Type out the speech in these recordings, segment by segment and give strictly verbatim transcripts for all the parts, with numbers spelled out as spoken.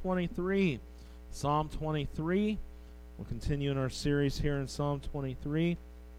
twenty-three. Psalm twenty-three. We'll continue in our series here in Psalm twenty-three.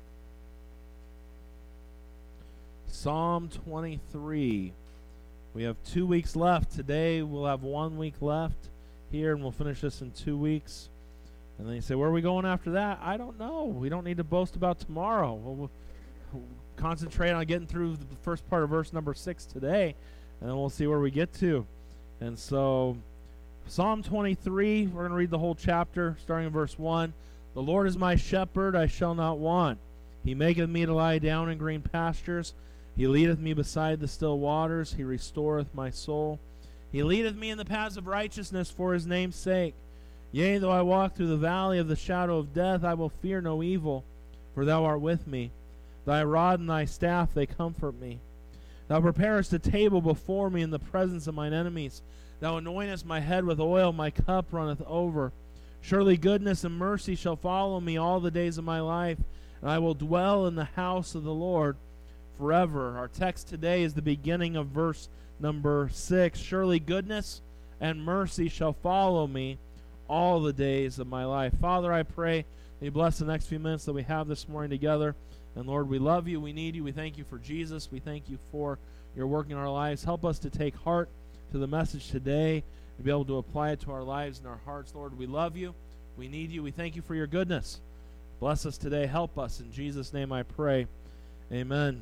Psalm twenty-three. We have two weeks left. Today we'll have one week left here, and we'll finish this in two weeks. And then you say, where are we going after that? I don't know. We don't need to boast about tomorrow. We'll, we'll concentrate on getting through the first part of verse number six today, and then we'll see where we get to. And so, Psalm twenty-three, we're going to read the whole chapter, starting in verse one. The Lord is my shepherd, I shall not want. He maketh me to lie down in green pastures. He leadeth me beside the still waters. He restoreth my soul. He leadeth me in the paths of righteousness for his name's sake. Yea, though I walk through the valley of the shadow of death, I will fear no evil, for thou art with me. Thy rod and thy staff, they comfort me. Thou preparest a table before me in the presence of mine enemies. Thou anointest my head with oil, my cup runneth over. Surely goodness and mercy shall follow me all the days of my life, and I will dwell in the house of the Lord forever. Our text today is the beginning of verse number six. Surely goodness and mercy shall follow me all the days of my life. Father, I pray that you bless the next few minutes that we have this morning together. And Lord, we love you. We need you. We thank you for Jesus. We thank you for your work in our lives. Help us to take heart to the message today and be able to apply it to our lives and our hearts. Lord, we love you. We need you. We thank you for your goodness. Bless us today. Help us. In Jesus' name I pray. Amen.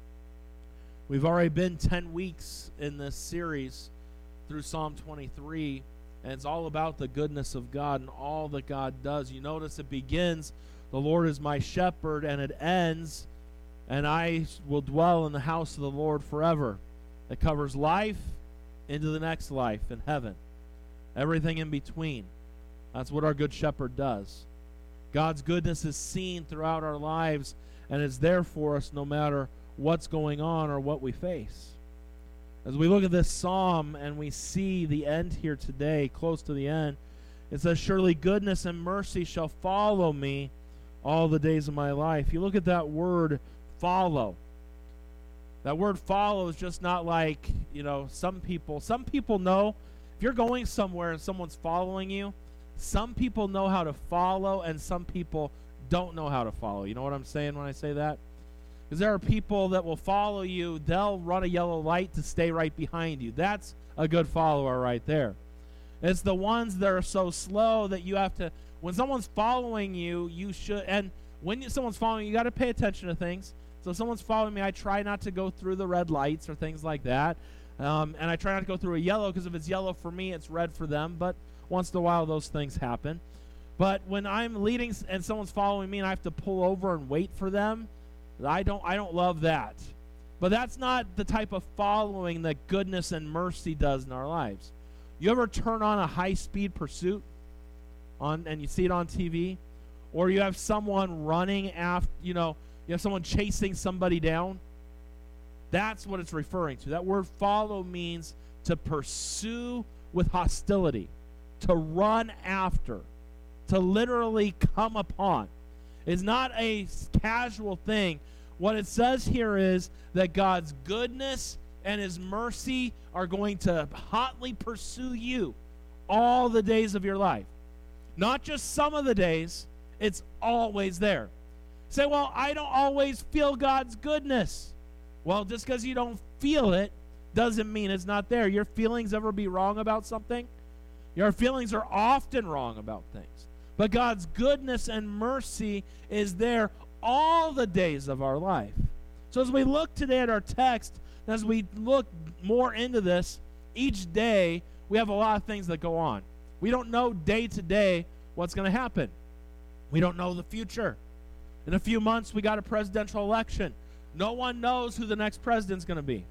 We've already been ten weeks in this series through Psalm twenty-three, and it's all about the goodness of God and all that God does. You notice it begins, the Lord is my shepherd, and it ends, and I will dwell in the house of the Lord forever. It covers life into the next life in heaven. Everything in between. That's what our good shepherd does. God's goodness is seen throughout our lives, and is there for us no matter what's going on or what we face. As we look at this psalm and we see the end here today, close to the end, it says, surely goodness and mercy shall follow me all the days of my life. You look at that word, follow. That word follow is just not like, you know, some people, some people know, if you're going somewhere and someone's following you, some people know how to follow and some people don't know how to follow. You know what I'm saying when I say that? Because there are people that will follow you, they'll run a yellow light to stay right behind you. That's a good follower right there. It's the ones that are so slow that you have to, when someone's following you, you should, and when you, someone's following you, you got to pay attention to things. So if someone's following me, I try not to go through the red lights or things like that. Um, and I try not to go through a yellow, because if it's yellow for me, it's red for them. But once in a while, those things happen. But when I'm leading and someone's following me and I have to pull over and wait for them, I don't I don't love that. But that's not the type of following that goodness and mercy does in our lives. You ever turn on a high-speed pursuit on and you see it on T V? Or you have someone running after, you know, you have someone chasing somebody down? That's what it's referring to. That word follow means to pursue with hostility, to run after, to literally come upon. It's not a casual thing. What it says here is that God's goodness and his mercy are going to hotly pursue you all the days of your life. Not just some of the days, it's always there. Say, well, I don't always feel God's goodness. Well, just because you don't feel it doesn't mean it's not there. Your feelings ever be wrong about something? Your feelings are often wrong about things. But God's goodness and mercy is there all the days of our life. So as we look today at our text, as we look more into this, each day we have a lot of things that go on. We don't know day to day what's going to happen. We don't know the future. In a few months, we got a presidential election. No one knows who the next president's going to be.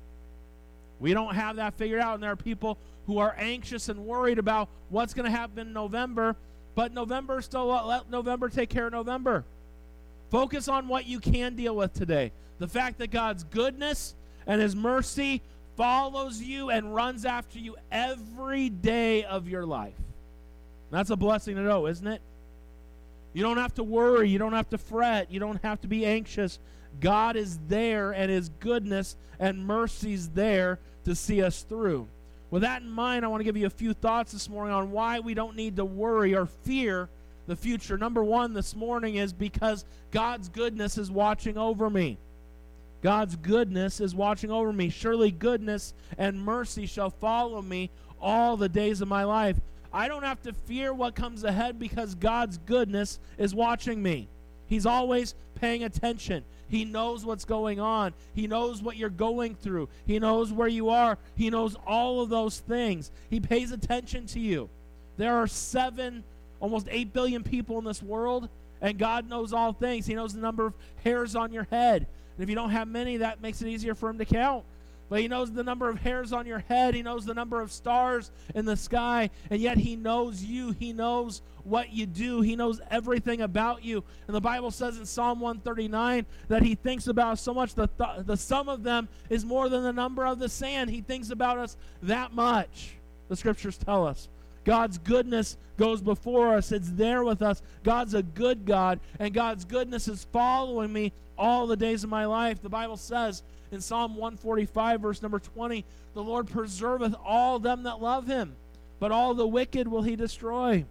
We don't have that figured out, and there are people who are anxious and worried about what's going to happen in November, but November still, let November take care of November. Focus on what you can deal with today. The fact that God's goodness and his mercy follows you and runs after you every day of your life. That's a blessing to know, isn't it? You don't have to worry. You don't have to fret. You don't have to be anxious. God is there, and his goodness and mercy's there to see us through. With that in mind, I want to give you a few thoughts this morning on why we don't need to worry or fear the future. Number one this morning is because God's goodness is watching over me. God's goodness is watching over me. Surely goodness and mercy shall follow me all the days of my life. I don't have to fear what comes ahead because God's goodness is watching me. He's always paying attention. He knows what's going on. He knows what you're going through. He knows where you are. He knows all of those things. He pays attention to you. There are seven, almost eight billion people in this world, and God knows all things. He knows the number of hairs on your head. And if you don't have many, that makes it easier for him to count. But he knows the number of hairs on your head. He knows the number of stars in the sky. And yet he knows you. He knows what you do. He knows everything about you. And the Bible says in Psalm one thirty-nine that he thinks about us so much that the, the sum of them is more than the number of the sand. He thinks about us that much. The scriptures tell us. God's goodness goes before us. It's there with us. God's a good God, and God's goodness is following me all the days of my life. The Bible says in Psalm one forty-five, verse number twenty, the Lord preserveth all them that love him, but all the wicked will he destroy.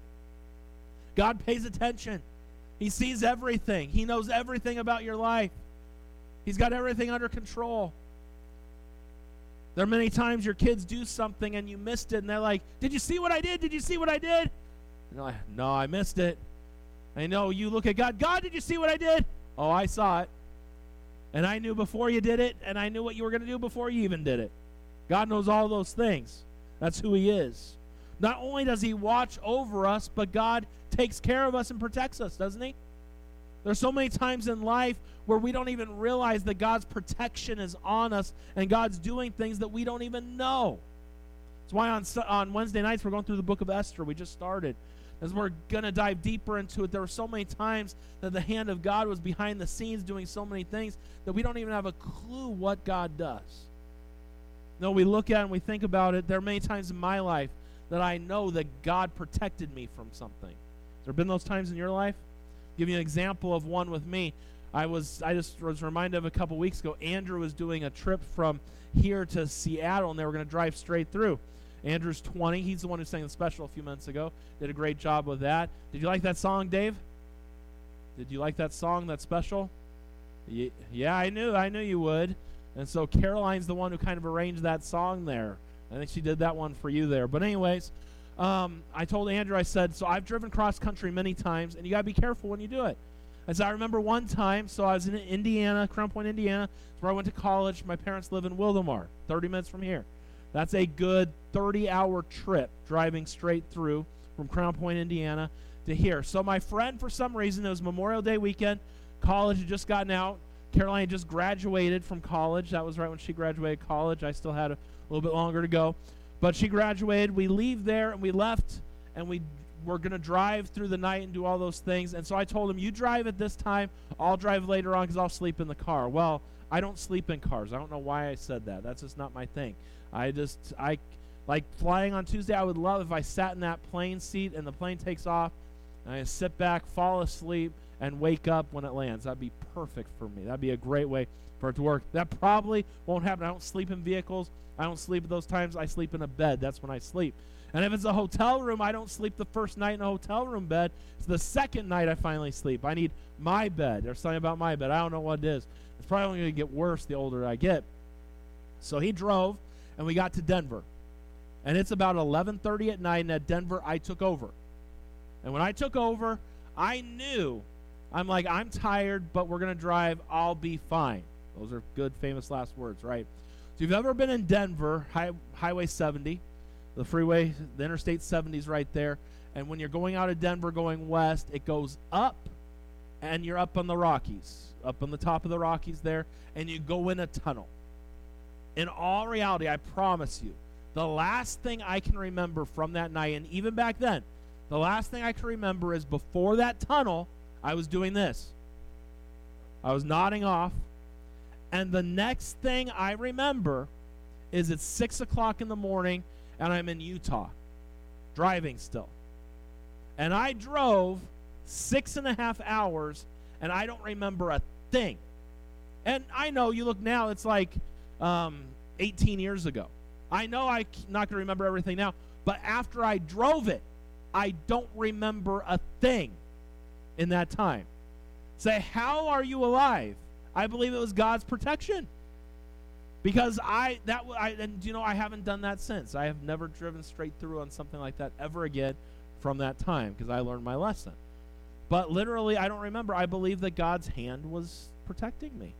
God pays attention. He sees everything. He knows everything about your life. He's got everything under control. There are many times your kids do something and you missed it, and they're like, did you see what I did? Did you see what I did? And you're like, no, I missed it. I know. You look at God. God, did you see what I did? Oh, I saw it. And I knew before you did it, and I knew what you were going to do before you even did it. God knows all those things. That's who he is. Not only does he watch over us, but God takes care of us and protects us, doesn't he? There's so many times in life where we don't even realize that God's protection is on us and God's doing things that we don't even know. That's why on, on Wednesday nights we're going through the book of Esther. We just started. As we're going to dive deeper into it, there were so many times that the hand of God was behind the scenes doing so many things that we don't even have a clue what God does. No, we look at it and we think about it. There are many times in my life that I know that God protected me from something. Has there been those times in your life? I'll give you an example of one with me. I was I just was reminded of a couple weeks ago. Andrew was doing a trip from here to Seattle, and they were going to drive straight through. Andrew's twenty. He's the one who sang the special a few minutes ago. Did a great job with that. Did you like that song, Dave? Did you like that song, that special? Yeah, I knew. I knew you would. And so Caroline's the one who kind of arranged that song there. I think she did that one for you there. But anyways, um, I told Andrew, I said, so I've driven cross-country many times, and you got to be careful when you do it. As I remember one time, so I was in Indiana, Crown Point, Indiana. That's where I went to college. My parents live in Wildomar, thirty minutes from here. That's a good thirty-hour trip driving straight through from Crown Point, Indiana to here. So my friend, for some reason, it was Memorial Day weekend. College had just gotten out. Caroline had just graduated from college. That was right when she graduated college. I still had a little bit longer to go. But she graduated. We leave there, and we left, and we were going to drive through the night and do all those things. And so I told him, you drive at this time. I'll drive later on because I'll sleep in the car. Well, I don't sleep in cars. I don't know why I said that. That's just not my thing. I just, I, like flying on Tuesday, I would love if I sat in that plane seat and the plane takes off, and I sit back, fall asleep, and wake up when it lands. That'd be perfect for me. That'd be a great way for it to work. That probably won't happen. I don't sleep in vehicles. I don't sleep at those times. I sleep in a bed. That's when I sleep. And if it's a hotel room, I don't sleep the first night in a hotel room bed. It's the second night I finally sleep. I need my bed. There's something about my bed. I don't know what it is. It's probably going to get worse the older I get. So he drove, and we got to Denver. And it's about eleven thirty at night, and at Denver, I took over. And when I took over, I knew, I'm like, I'm tired, but we're going to drive. I'll be fine. Those are good, famous last words, right? So if you've ever been in Denver, high, Highway seventy, the freeway, the Interstate seventy is right there. And when you're going out of Denver going west, it goes up, and you're up on the Rockies, up on the top of the Rockies there, and you go in a tunnel. In all reality, I promise you, the last thing I can remember from that night, and even back then, the last thing I can remember is before that tunnel, I was doing this. I was nodding off. And the next thing I remember is it's six o'clock in the morning, and I'm in Utah, driving still. And I drove six and a half hours, and I don't remember a thing. And I know, you look now, it's like um, eighteen years ago. I know I'm not going to remember everything now, but after I drove it, I don't remember a thing in that time. Say, how are you alive? I believe it was God's protection. Because I, that, I, and you know, I haven't done that since. I have never driven straight through on something like that ever again from that time, because I learned my lesson. But literally, I don't remember. I believe that God's hand was protecting me.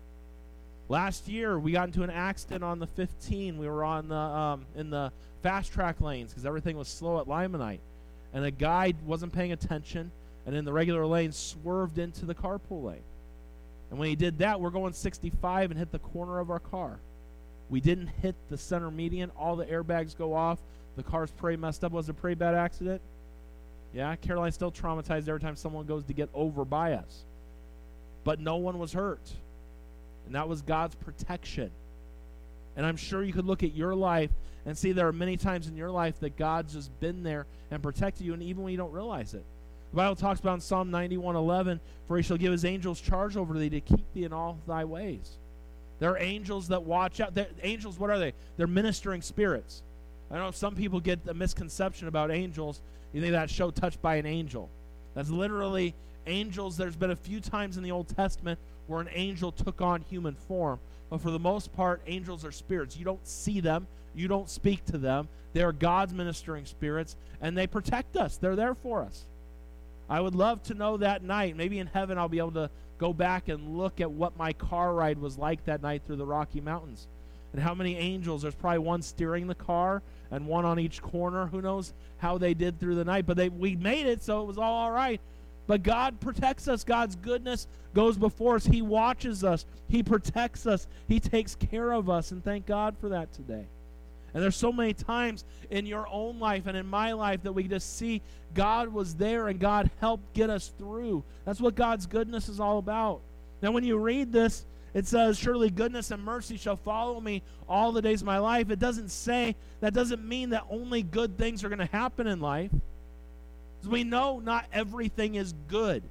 Last year, we got into an accident on the fifteen. We were on the um, in the fast track lanes because everything was slow at Limonite, and a guy wasn't paying attention, and in the regular lane swerved into the carpool lane. And when he did that, we're going sixty-five and hit the corner of our car. We didn't hit the center median. All the airbags go off. The car's pretty messed up. Was it a pretty bad accident? Yeah, Caroline's still traumatized every time someone goes to get over by us. But no one was hurt. And that was God's protection. And I'm sure you could look at your life and see there are many times in your life that God's just been there and protected you, and even when you don't realize it. The Bible talks about in Psalm ninety-one eleven, for he shall give his angels charge over thee to keep thee in all thy ways. There are angels that watch out. They're, angels, what are they? They're ministering spirits. I know some people get a misconception about angels. You think that show Touched by an Angel. That's literally angels. There's been a few times in the Old Testament where an angel took on human form. But for the most part, angels are spirits. You don't see them. You don't speak to them. They are God's ministering spirits, and they protect us. They're there for us. I would love to know that night. Maybe in heaven I'll be able to go back and look at what my car ride was like that night through the Rocky Mountains. And how many angels. There's probably one steering the car and one on each corner. Who knows how they did through the night. But they we made it, so it was all all right. But God protects us. God's goodness goes before us. He watches us. He protects us. He takes care of us. And thank God for that today. And there's so many times in your own life and in my life that we just see God was there and God helped get us through. That's what God's goodness is all about. Now, when you read this, it says, surely goodness and mercy shall follow me all the days of my life. It doesn't say, that doesn't mean that only good things are going to happen in life. Because we know not everything is good.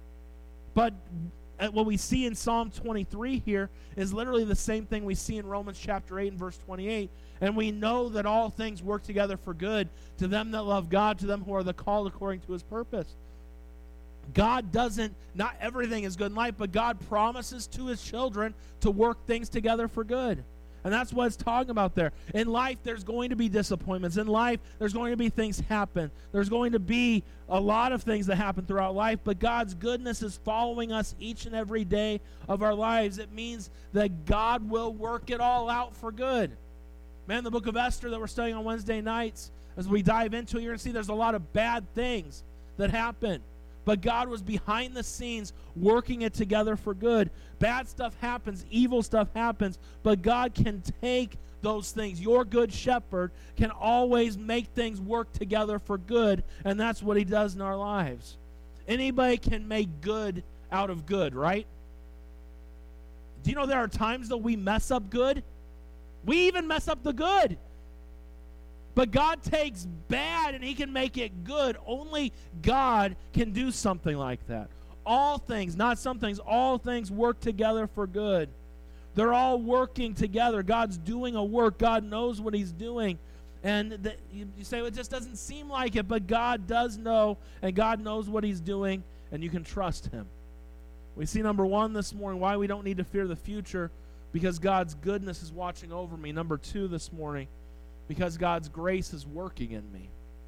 But what we see in Psalm twenty-three here is literally the same thing we see in Romans chapter eight and verse twenty-eight. And we know that all things work together for good to them that love God, to them who are the called according to his purpose. God doesn't, not everything is good in life, but God promises to his children to work things together for good. And that's what it's talking about there. In life, there's going to be disappointments. In life, there's going to be things happen. There's going to be a lot of things that happen throughout life, but God's goodness is following us each and every day of our lives. It means that God will work it all out for good. Man, the book of Esther that we're studying on Wednesday nights, as we dive into it, you're going to see there's a lot of bad things that happen. But God was behind the scenes working it together for good. Bad stuff happens, evil stuff happens, but God can take those things. Your good shepherd can always make things work together for good, and that's what he does in our lives. Anybody can make good out of good, right? Do you know there are times that we mess up good? We even mess up the good. But God takes bad and he can make it good. Only God can do something like that. All things, not some things, all things work together for good. They're all working together. God's doing a work. God knows what he's doing. And the, you, you say, well, it just doesn't seem like it, but God does know, and God knows what he's doing, and you can trust him. We see number one this morning, why we don't need to fear the future, because God's goodness is watching over me. Number two this morning, because God's grace is working in me.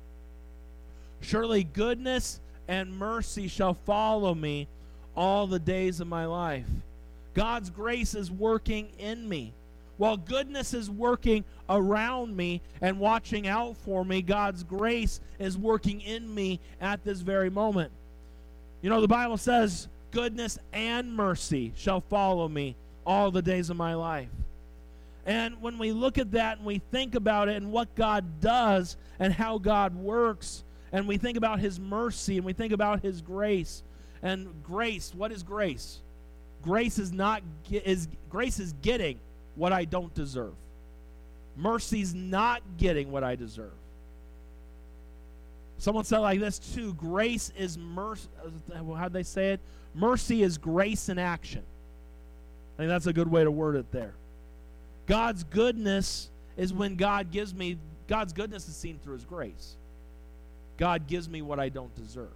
Surely goodness and mercy shall follow me all the days of my life. God's grace is working in me. While goodness is working around me and watching out for me, God's grace is working in me at this very moment. You know, the Bible says, goodness and mercy shall follow me all the days of my life. And when we look at that and we think about it and what God does and how God works, and we think about his mercy and we think about his grace. And grace, what is grace? Grace is not is grace is getting what I don't deserve. Mercy's not getting what I deserve. Someone said like this too, grace is mercy. How'd they say it? Mercy is grace in action. I think that's a good way to word it there. God's goodness is when God gives me, God's goodness is seen through his grace. God gives me what I don't deserve.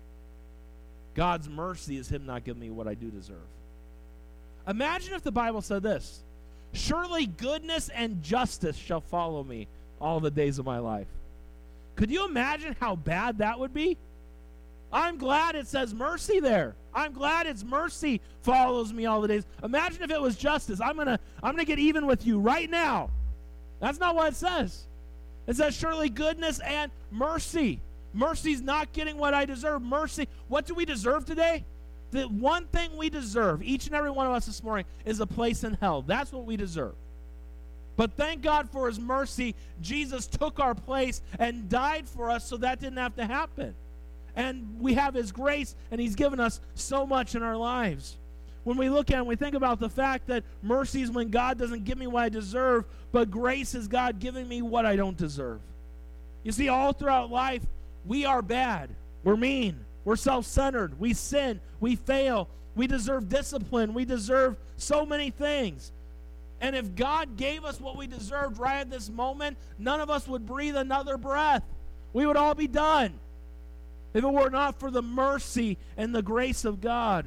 God's mercy is him not giving me what I do deserve. Imagine if the Bible said this: surely goodness and justice shall follow me all the days of my life. Could you imagine how bad that would be? I'm glad it says mercy there. I'm glad it's mercy follows me all the days. Imagine if it was justice. I'm gonna, I'm gonna get even with you right now. That's not what it says. It says surely goodness and mercy. Mercy's not getting what I deserve. Mercy. What do we deserve today? The one thing we deserve, each and every one of us this morning, is a place in hell. That's what we deserve. But thank God for his mercy. Jesus took our place and died for us so that didn't have to happen. And we have his grace, and he's given us so much in our lives. When we look at it and we think about the fact that mercy is when God doesn't give me what I deserve, but grace is God giving me what I don't deserve. You see, all throughout life, we are bad. We're mean. We're self-centered. We sin. We fail. We deserve discipline. We deserve so many things. And if God gave us what we deserved right at this moment, none of us would breathe another breath. We would all be done if it were not for the mercy and the grace of God.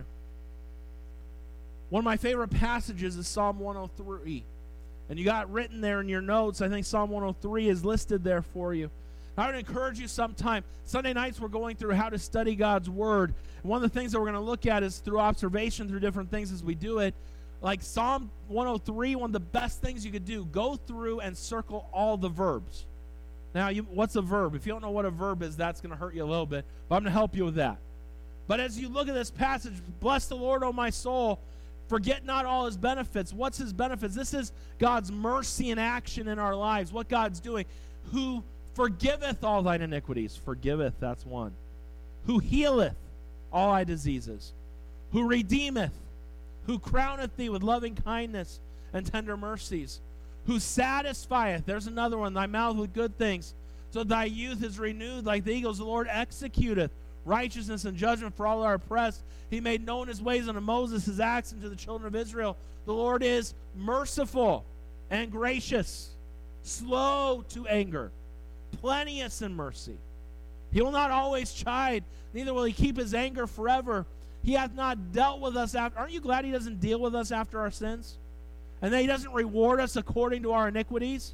One of my favorite passages is Psalm one oh three. And you got written there in your notes, I think Psalm one oh three is listed there for you. I would encourage you sometime. Sunday nights we're going through how to study God's Word. And one of the things that we're going to look at is through observation, through different things as we do it. Like Psalm one oh three, one of the best things you could do, go through and circle all the verbs. Now, you, what's a verb? If you don't know what a verb is, that's going to hurt you a little bit. But I'm going to help you with that. But as you look at this passage, bless the Lord, O my soul, forget not all his benefits. What's his benefits? This is God's mercy in action in our lives, what God's doing. Who forgiveth all thine iniquities. Forgiveth, that's one. Who healeth all thy diseases. Who redeemeth. Who crowneth thee with loving kindness and tender mercies. Who satisfieth, there's another one, thy mouth with good things, so thy youth is renewed like the eagles. The Lord executeth righteousness and judgment for all that are oppressed. He made known his ways unto Moses, his acts unto the children of Israel. The Lord is merciful and gracious, slow to anger, plenteous in mercy. He will not always chide, neither will he keep his anger forever. He hath not dealt with us after. Aren't you glad he doesn't deal with us after our sins? And that he doesn't reward us according to our iniquities?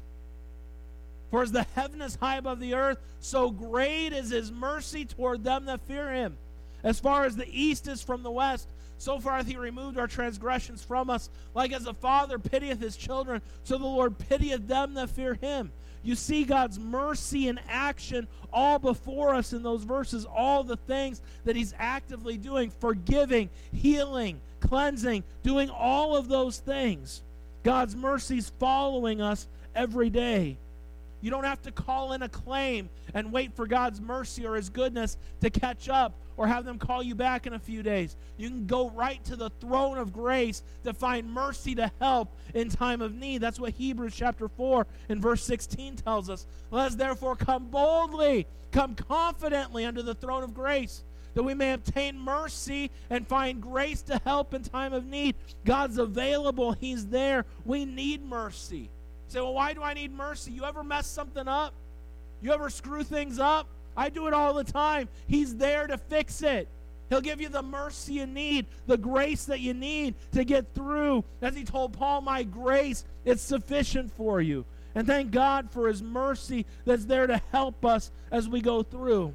For as the heaven is high above the earth, so great is his mercy toward them that fear him. As far as the east is from the west, so far hath he removed our transgressions from us. Like as a father pitieth his children, so the Lord pitieth them that fear him. You see God's mercy in action all before us in those verses, all the things that he's actively doing, forgiving, healing, cleansing, doing all of those things. God's mercy's following us every day. You don't have to call in a claim and wait for God's mercy or his goodness to catch up or have them call you back in a few days. You can go right to the throne of grace to find mercy to help in time of need. That's what Hebrews chapter four and verse sixteen tells us. Let us therefore come boldly, come confidently under the throne of grace, that we may obtain mercy and find grace to help in time of need. God's available. He's there. We need mercy. You say, well, why do I need mercy? You ever mess something up? You ever screw things up? I do it all the time. He's there to fix it. He'll give you the mercy you need, the grace that you need to get through. As he told Paul, my grace is sufficient for you. And thank God for his mercy that's there to help us as we go through.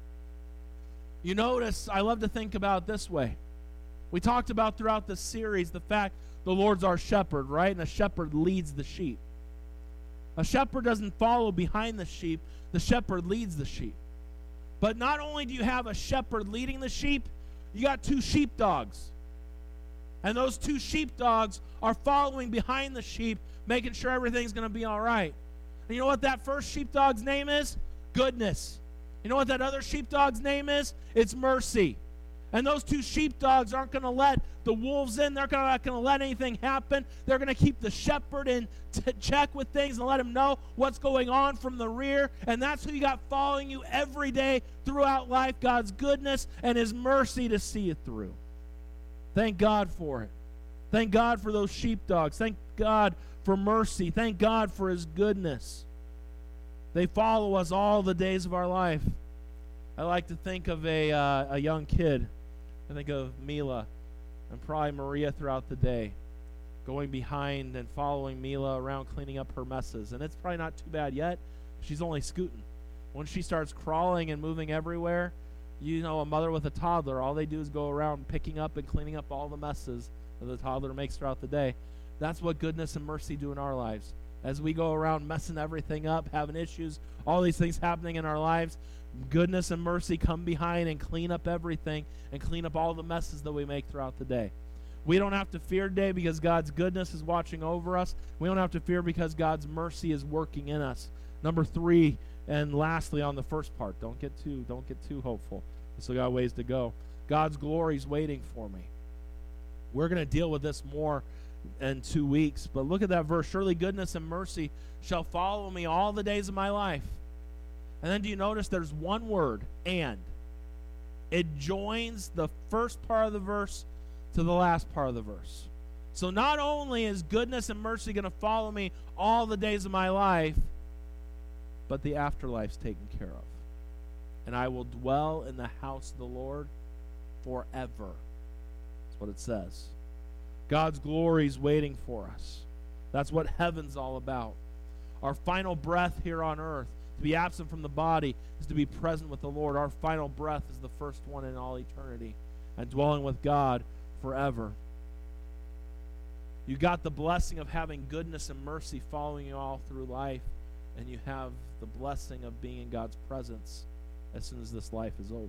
You notice, I love to think about it this way. We talked about throughout this series the fact the Lord's our shepherd, right? And a shepherd leads the sheep. A shepherd doesn't follow behind the sheep. The shepherd leads the sheep. But not only do you have a shepherd leading the sheep, you got two sheepdogs. And those two sheepdogs are following behind the sheep, making sure everything's going to be all right. And you know what that first sheepdog's name is? Goodness. You know what that other sheepdog's name is? It's mercy. And those two sheepdogs aren't going to let the wolves in. They're not going to let anything happen. They're going to keep the shepherd in to check with things and let him know what's going on from the rear. And that's who you got following you every day throughout life, God's goodness and his mercy to see you through. Thank God for it. Thank God for those sheepdogs. Thank God for mercy. Thank God for his goodness. They follow us all the days of our life. I like to think of a, uh, a young kid. I think of Mila and probably Maria throughout the day, going behind and following Mila around cleaning up her messes. And it's probably not too bad yet. She's only scooting. When she starts crawling and moving everywhere, you know, a mother with a toddler, all they do is go around picking up and cleaning up all the messes that the toddler makes throughout the day. That's what goodness and mercy do in our lives. As we go around messing everything up, having issues, all these things happening in our lives, goodness and mercy come behind and clean up everything and clean up all the messes that we make throughout the day. We don't have to fear today because God's goodness is watching over us. We don't have to fear because God's mercy is working in us. Number three, and lastly on the first part, don't get too don't get too hopeful. We still got ways to go. God's glory is waiting for me. We're going to deal with this more in two weeks, but look at that verse. Surely goodness and mercy shall follow me all the days of my life. And then do you notice there's one word, and. It joins the first part of the verse to the last part of the verse. So not only is goodness and mercy going to follow me all the days of my life, but the afterlife's taken care of. And I will dwell in the house of the Lord forever. That's what it says. God's glory is waiting for us. That's what heaven's all about. Our final breath here on earth, to be absent from the body, is to be present with the Lord. Our final breath is the first one in all eternity, and dwelling with God forever. You got the blessing of having goodness and mercy following you all through life, and you have the blessing of being in God's presence as soon as this life is over.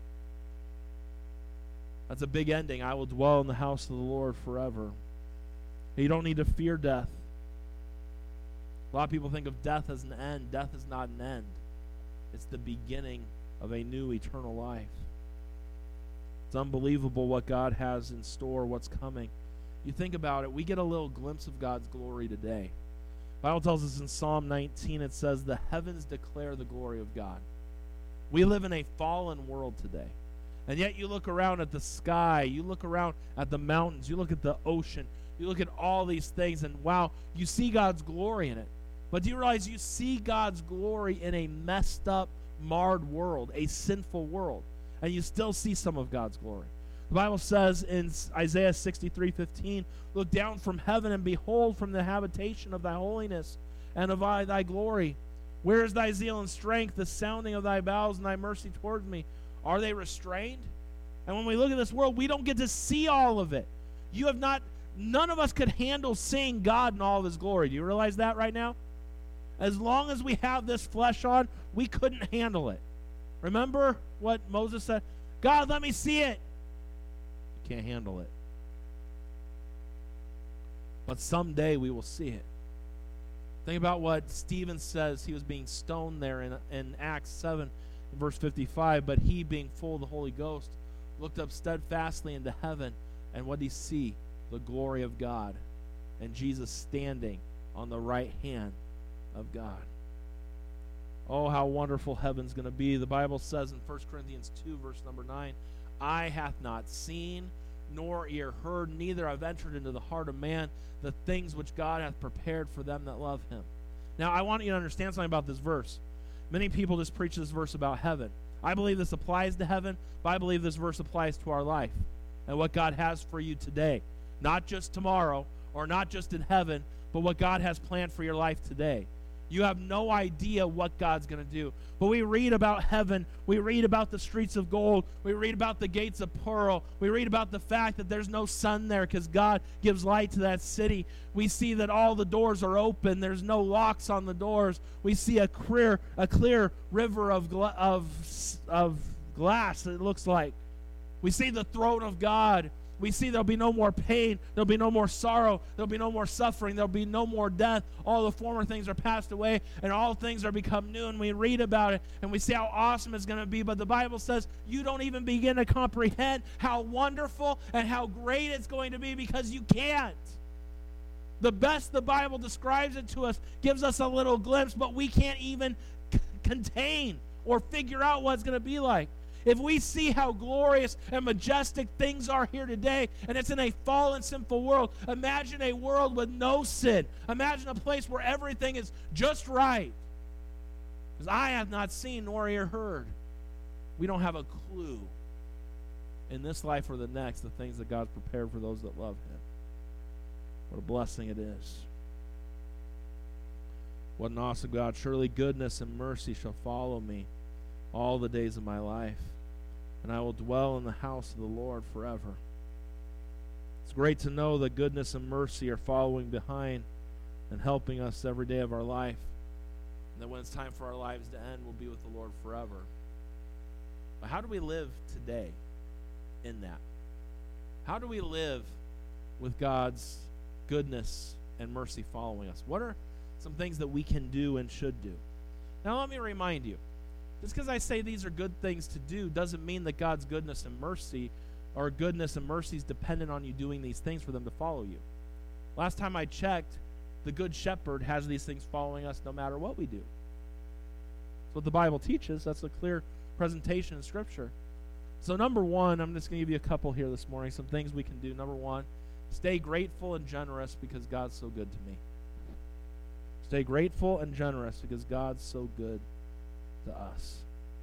That's a big ending. I will dwell in the house of the Lord forever. You don't need to fear death. A lot of people think of death as an end. Death is not an end. It's the beginning of a new eternal life. It's unbelievable what God has in store, what's coming. You think about it, we get a little glimpse of God's glory today. The Bible tells us in Psalm nineteen, it says, the heavens declare the glory of God. We live in a fallen world today. And yet you look around at the sky, you look around at the mountains, you look at the ocean, you look at all these things, and wow, you see God's glory in it. But do you realize you see God's glory in a messed up, marred world, a sinful world, and you still see some of God's glory? The Bible says in Isaiah sixty-three fifteen, look down from heaven and behold from the habitation of thy holiness and of thy, thy glory. Where is thy zeal and strength, the sounding of thy bowels and thy mercy towards me? Are they restrained? And when we look at this world, we don't get to see all of it. You have not, none of us could handle seeing God in all of his glory. Do you realize that right now? As long as we have this flesh on, we couldn't handle it. Remember what Moses said? God, let me see it. You can't handle it. But someday we will see it. Think about what Stephen says. He was being stoned there in, in Acts seven, in verse fifty-five. But he, being full of the Holy Ghost, looked up steadfastly into heaven. And what did he see? The glory of God. And Jesus standing on the right hand of God. Oh, how wonderful heaven's going to be. The Bible says in First Corinthians two, verse number nine, eye hath not seen, nor ear heard, neither have entered into the heart of man the things which God hath prepared for them that love him. Now, I want you to understand something about this verse. Many people just preach this verse about heaven. I believe this applies to heaven, but I believe this verse applies to our life and what God has for you today. Not just tomorrow or not just in heaven, but what God has planned for your life today. You have no idea what God's going to do. But we read about heaven. We read about the streets of gold. We read about the gates of pearl. We read about the fact that there's no sun there because God gives light to that city. We see that all the doors are open. There's no locks on the doors. We see a clear, a clear river of, gla- of, of glass, it looks like. We see the throne of God. We see there'll be no more pain. There'll be no more sorrow. There'll be no more suffering. There'll be no more death. All the former things are passed away, and all things are become new. And we read about it, and we see how awesome it's going to be. But the Bible says you don't even begin to comprehend how wonderful and how great it's going to be because you can't. The best the Bible describes it to us gives us a little glimpse, but we can't even c- contain or figure out what it's going to be like. If we see how glorious and majestic things are here today, and it's in a fallen, sinful world, imagine a world with no sin. Imagine a place where everything is just right. Because I have not seen nor ear heard. We don't have a clue in this life or the next the things that God's prepared for those that love Him. What a blessing it is. What an awesome God. Surely goodness and mercy shall follow me all the days of my life, and I will dwell in the house of the Lord forever. It's great to know that goodness and mercy are following behind and helping us every day of our life, and that when it's time for our lives to end, we'll be with the Lord forever. But how do we live today in that? How do we live with God's goodness and mercy following us? What are some things that we can do and should do? Now let me remind you, just because I say these are good things to do doesn't mean that God's goodness and mercy or goodness and mercy is dependent on you doing these things for them to follow you. Last time I checked, the Good Shepherd has these things following us no matter what we do. That's what the Bible teaches. That's a clear presentation in Scripture. So number one, I'm just going to give you a couple here this morning, some things we can do. Number one, stay grateful and generous because God's so good to me. Stay grateful and generous because God's so good to us.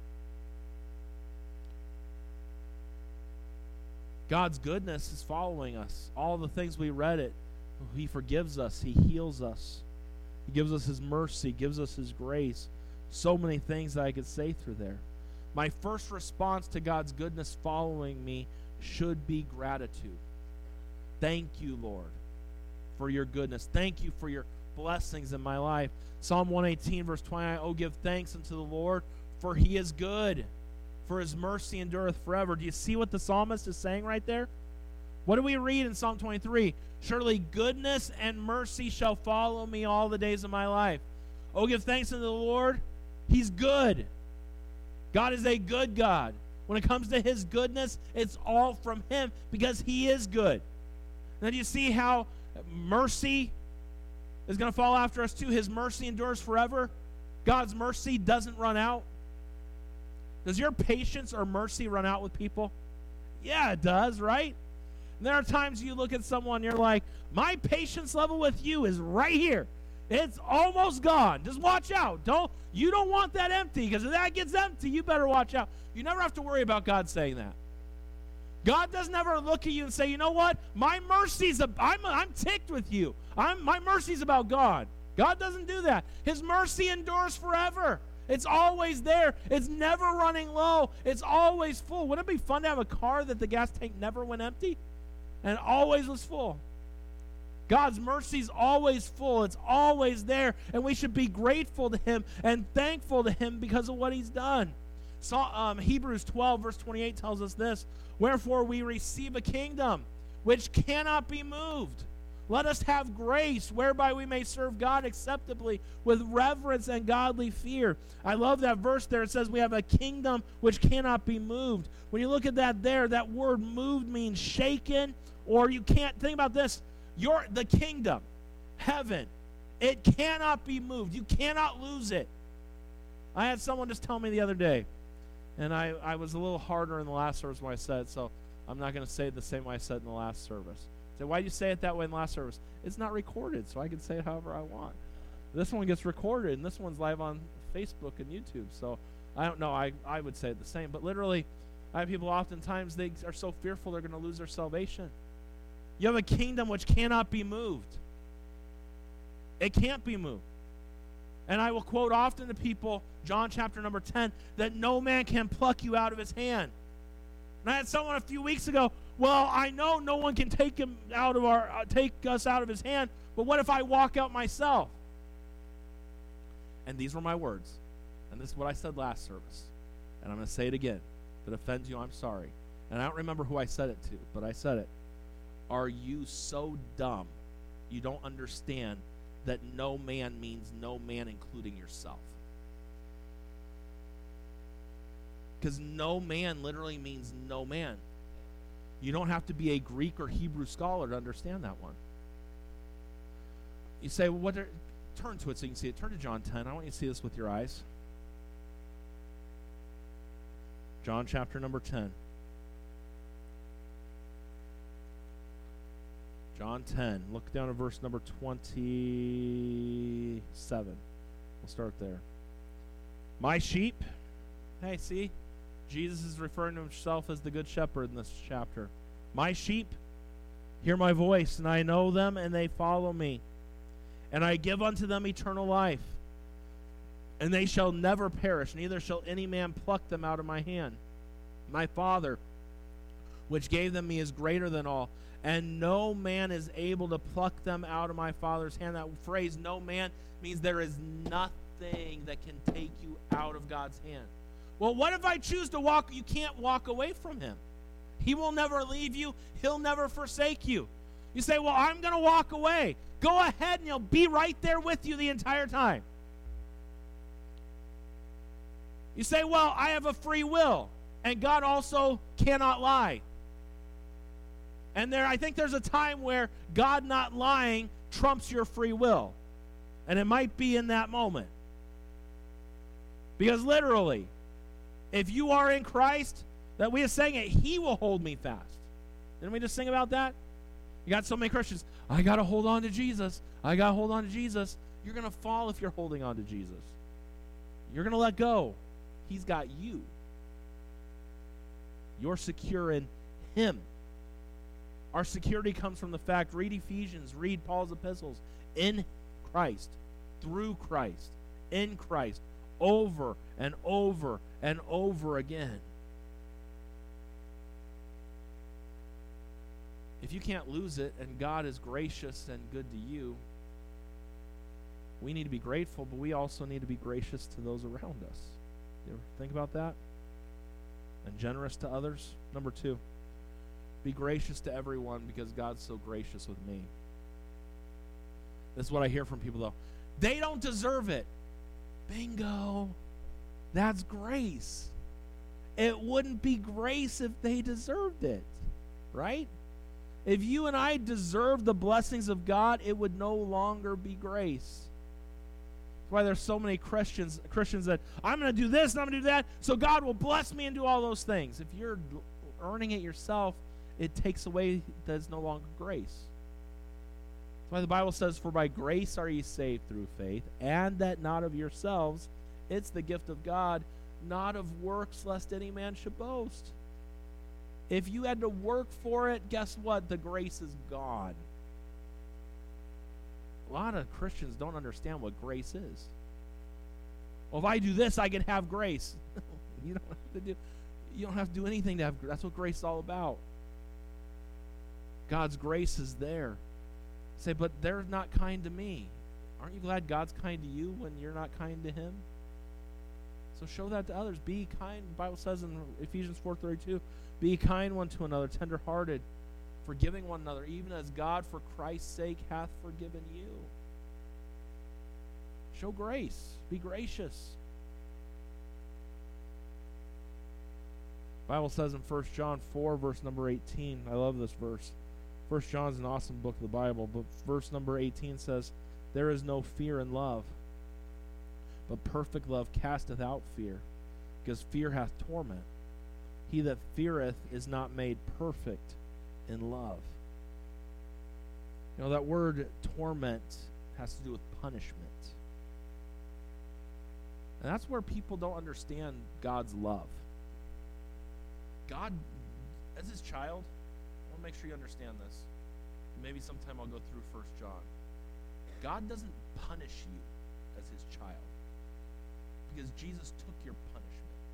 God's goodness is following us. All the things we read it, He forgives us. He heals us. He gives us His mercy, gives us His grace. So many things that I could say through there. My first response to God's goodness following me should be gratitude. Thank you, Lord, for your goodness. Thank you for your blessings in my life. Psalm one eighteen, verse twenty-nine, oh, give thanks unto the Lord, for He is good, for His mercy endureth forever. Do you see what the psalmist is saying right there? What do we read in Psalm twenty-three? Surely goodness and mercy shall follow me all the days of my life. Oh, give thanks unto the Lord. He's good. God is a good God. When it comes to His goodness, it's all from Him because He is good. Now, do you see how mercy is going to fall after us too? His mercy endures forever. God's mercy doesn't run out. Does your patience or mercy run out with people? Yeah, it does, right? And there are times you look at someone and you're like, my patience level with you is right here. It's almost gone. Just watch out. Don't you don't want that empty, because if that gets empty, you better watch out. You never have to worry about God saying that. God doesn't ever look at you and say, you know what? My mercy's, a, I'm, I'm ticked with you. I'm, my mercy's about God. God doesn't do that. His mercy endures forever. It's always there. It's never running low. It's always full. Wouldn't it be fun to have a car that the gas tank never went empty and always was full? God's mercy is always full. It's always there. And we should be grateful to Him and thankful to Him because of what He's done. So, um, Hebrews twelve, verse twenty-eight tells us this. Wherefore we receive a kingdom which cannot be moved. Let us have grace whereby we may serve God acceptably with reverence and godly fear. I love that verse there. It says we have a kingdom which cannot be moved. When you look at that there, that word moved means shaken, or you can't, think about this. Your, the kingdom, heaven, it cannot be moved. You cannot lose it. I had someone just tell me the other day, and I, I was a little harder in the last service when I said it, so I'm not going to say it the same way I said it in the last service. So why do you say it that way in the last service? It's not recorded, so I can say it however I want. This one gets recorded, and this one's live on Facebook and YouTube, so I don't know. I, I would say it the same, but literally, I have people oftentimes, they are so fearful they're going to lose their salvation. You have a kingdom which cannot be moved. It can't be moved. And I will quote often to people, John chapter number ten, that no man can pluck you out of His hand. And I had someone a few weeks ago, well, I know no one can take him out of our uh, take us out of His hand, but what if I walk out myself? And these were my words. And this is what I said last service. And I'm going to say it again. If it offends you, I'm sorry. And I don't remember who I said it to, but I said it. Are you so dumb you don't understand that no man means no man, including yourself? Because no man literally means no man. You don't have to be a Greek or Hebrew scholar to understand that one. You say, well, what are, turn to it so you can see it. Turn to John ten. I want you to see this with your eyes. John chapter number ten. John ten. Look down at verse number twenty-seven. We'll start there. My sheep. Hey, see? Jesus is referring to himself as the good shepherd in this chapter. My sheep hear my voice, and I know them, and they follow me. And I give unto them eternal life, and they shall never perish, neither shall any man pluck them out of my hand. My Father, which gave them me, is greater than all, and no man is able to pluck them out of my Father's hand. That phrase, no man, means there is nothing that can take you out of God's hand. Well, what if I choose to walk? You can't walk away from him. He will never leave you. He'll never forsake you. You say, well, I'm going to walk away. Go ahead, and he'll be right there with you the entire time. You say, well, I have a free will, and God also cannot lie. And there, I think there's a time where God not lying trumps your free will. And it might be in that moment. Because literally, if you are in Christ, that we are saying it, he will hold me fast. Didn't we just sing about that? You got so many Christians, I got to hold on to Jesus. I got to hold on to Jesus. You're going to fall if you're holding on to Jesus. You're going to let go. He's got you. You're secure in him. Our security comes from the fact, read Ephesians, read Paul's epistles, in Christ, through Christ, in Christ, over and over and over again. If you can't lose it and God is gracious and good to you, we need to be grateful, but we also need to be gracious to those around us. You ever think about that? And generous to others? Number two, be gracious to everyone because God's so gracious with me. This is what I hear from people, though. They don't deserve it. Bingo. That's grace. It wouldn't be grace if they deserved it, right? If you and I deserved the blessings of God, it would no longer be grace. That's why there's so many Christians Christians that, I'm going to do this and I'm going to do that, so God will bless me and do all those things. If you're earning it yourself, it takes away, that's no longer grace. That's why the Bible says, for by grace are ye saved through faith, and that not of yourselves, it's the gift of God, not of works, lest any man should boast. If you had to work for it, guess what? The grace is gone. A lot of Christians don't understand what grace is. Well, if I do this, I can have grace. you don't have to do. You don't have to do anything to have. That's what grace is all about. God's grace is there. Say, but they're not kind to me. Aren't you glad God's kind to you when you're not kind to him? So show that to others. Be kind. The Bible says in Ephesians four thirty-two, be kind one to another, tenderhearted, forgiving one another, even as God for Christ's sake hath forgiven you. Show grace. Be gracious. The Bible says in First John four, verse number eighteen, I love this verse. First John is an awesome book of the Bible, but verse number eighteen says, there is no fear in love, but perfect love casteth out fear, because fear hath torment. He that feareth is not made perfect in love. You know, that word torment has to do with punishment. And that's where people don't understand God's love. God, as his child, I want to make sure you understand this. Maybe sometime I'll go through First John. God doesn't punish you as his child, because Jesus took your punishment.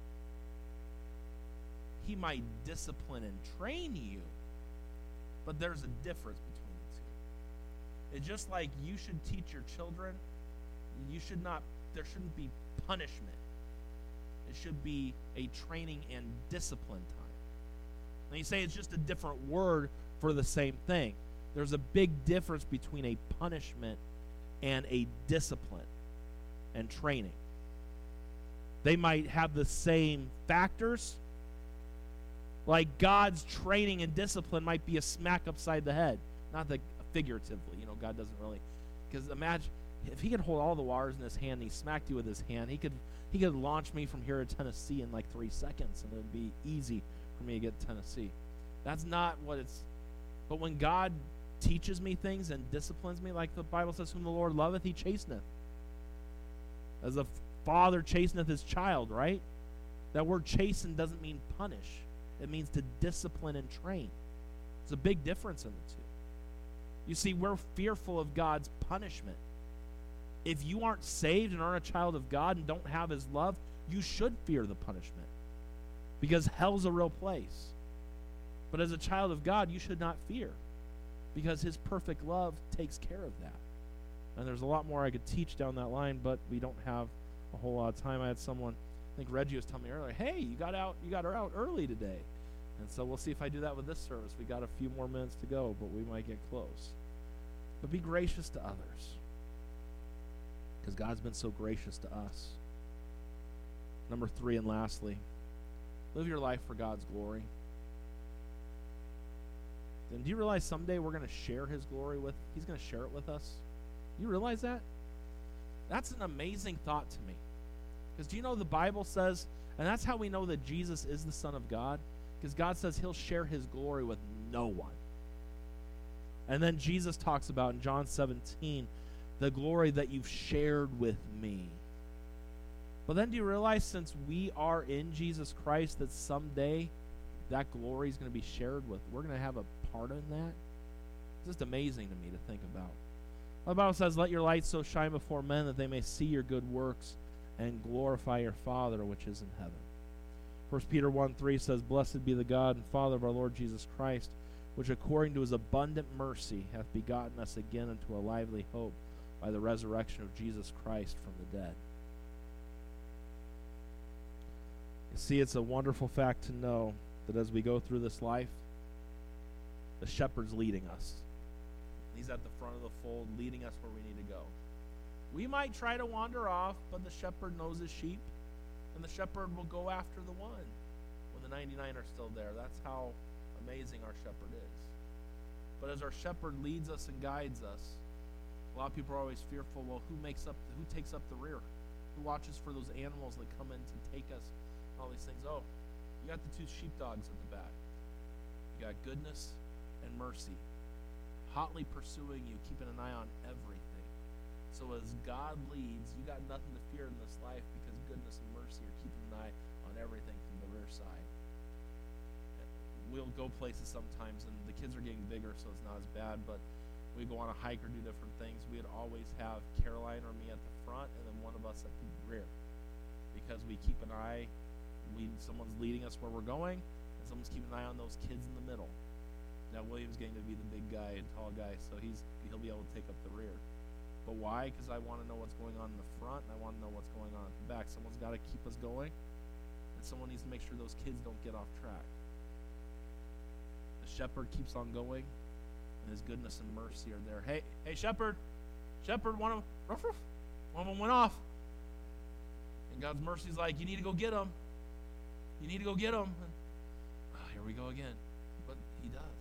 He might discipline and train you, but there's a difference between the two. It's just like you should teach your children. You should not, there shouldn't be punishment. It should be a training and discipline time. And you say it's just a different word for the same thing. There's a big difference between a punishment and a discipline and training. They might have the same factors. Like God's training and discipline might be a smack upside the head. Not the figuratively, you know, God doesn't really. Because imagine, if he could hold all the waters in his hand and he smacked you with his hand, he could He could launch me from here to Tennessee in like three seconds, and it would be easy for me to get to Tennessee. That's not what it's. But when God teaches me things and disciplines me, like the Bible says, whom the Lord loveth, he chasteneth. As a father chasteneth his child, right? That word chasten doesn't mean punish. It means to discipline and train. There's a big difference in the two. You see, we're fearful of God's punishment. If you aren't saved and aren't a child of God and don't have his love, you should fear the punishment, because hell's a real place. But as a child of God, you should not fear, because his perfect love takes care of that. And there's a lot more I could teach down that line, but we don't have a whole lot of time. I had someone, I think Reggie was telling me earlier, hey, you got out, you got her out early today. And so we'll see if I do that with this service. We got a few more minutes to go, but we might get close. But be gracious to others, because God's been so gracious to us. Number three, and lastly, live your life for God's glory. And do you realize someday we're going to share his glory with, he's going to share it with us? You realize that? That's an amazing thought to me. Because do you know the Bible says, and that's how we know that Jesus is the Son of God, because God says he'll share his glory with no one. And then Jesus talks about in John seventeen, the glory that you've shared with me. But then do you realize, since we are in Jesus Christ, that someday that glory is going to be shared with, we're going to have a part in that? It's just amazing to me to think about. The Bible says, let your light so shine before men that they may see your good works and glorify your Father which is in heaven. First Peter one three says, blessed be the God and Father of our Lord Jesus Christ, which according to his abundant mercy hath begotten us again unto a lively hope by the resurrection of Jesus Christ from the dead. You see, it's a wonderful fact to know that as we go through this life, the shepherd's leading us. He's at the front of the fold, leading us where we need to go. We might try to wander off, but the shepherd knows his sheep, and the shepherd will go after the one when the ninety-nine are still there. That's how amazing our shepherd is. But as our shepherd leads us and guides us, a lot of people are always fearful, well, who makes up, who takes up the rear? Who watches for those animals that come in to take us? All these things. Oh, you got the two sheepdogs at the back. You got goodness and mercy, hotly pursuing you, keeping an eye on everything. So as God leads, you got nothing to fear in this life, because goodness and mercy are keeping an eye on everything from the rear side. We'll go places sometimes, and the kids are getting bigger, so it's not as bad, but we go on a hike or do different things. We'd always have Caroline or me at the front, and then one of us at the rear, because we keep an eye. We, someone's leading us where we're going, and someone's keeping an eye on those kids in the middle. Now, William's getting to be the big guy and tall guy, so he's he'll be able to take up the rear. But why? Because I want to know what's going on in the front, and I want to know what's going on at the back. Someone's got to keep us going, and someone needs to make sure those kids don't get off track. The shepherd keeps on going, and his goodness and mercy are there. Hey, hey, shepherd, shepherd, one of ruff, ruff, one of them went off, and God's mercy's like, you need to go get him. You need to go get him. And, oh, here we go again. But he does.